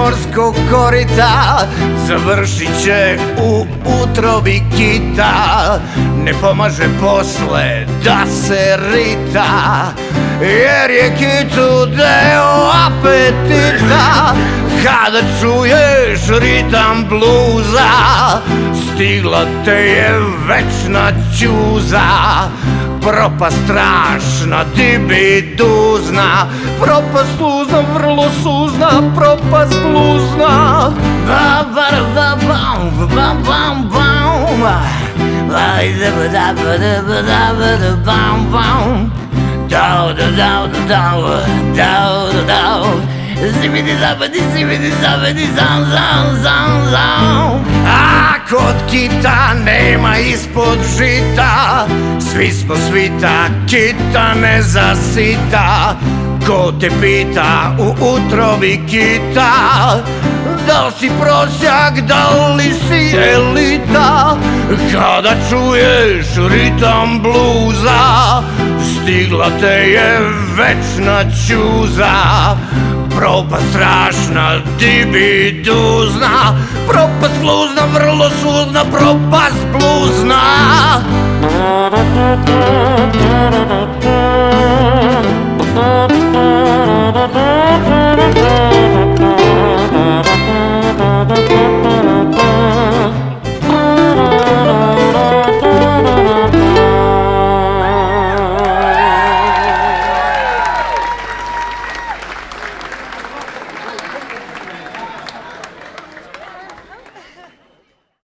morskog korita završit će u utrobi kita. Ne pomaže posle da se rita, jer je kitu deo apetita. Kada čuješ ritam bluza, stigla te je večna ćuza. Propast strašna, dibiduzna, propast sluzna, vrlo suzna, propast bluzna. A kod kita nema ispod žita, svi smo svita, kita ne zasita. Ko te pita u utrobi kita, da li si prosjak, da li si elita? Kada čuješ ritam bluza, stigla te je večna ćuza. Propast strašna, dibiduzna, propast bluzna, vrlo suzna, propast bluzna.